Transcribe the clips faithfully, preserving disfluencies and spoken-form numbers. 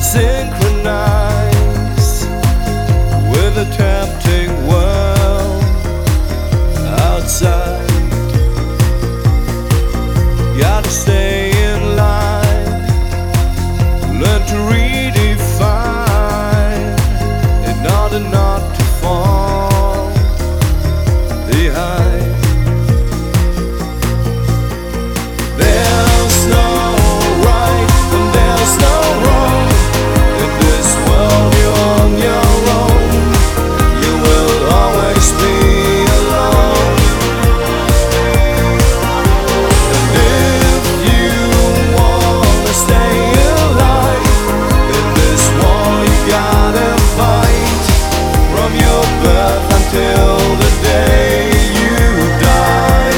synchronize with a tempting world outside. Gotta stay in line, learn to redefine in order not to fall behind. There's no right and there's no wrong. In this world you're on your own. You will always be alone. And if you wanna stay alive in this war, you gotta fight from your birth until the day you die.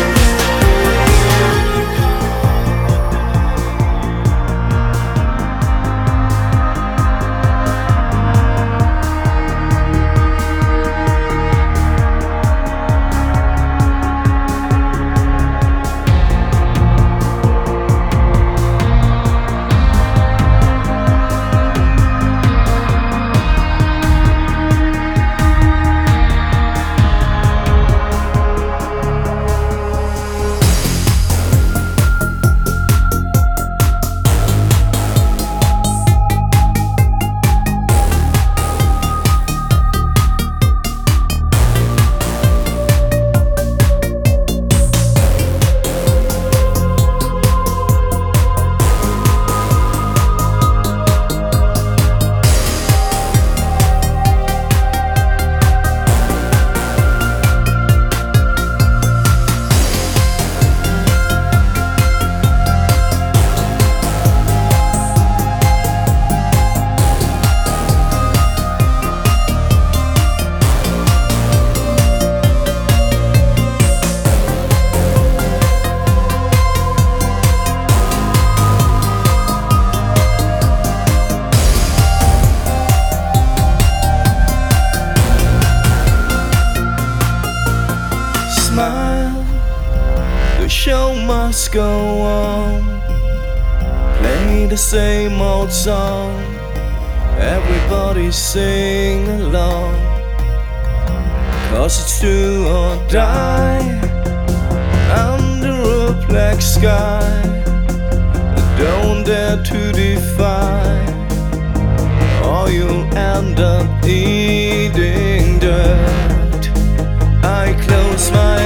Smile, the show must go on. Play the same old song, everybody sing along. Cause it's do or die under a black sky. Don't dare to defy, or you'll end up eating dirt. I close my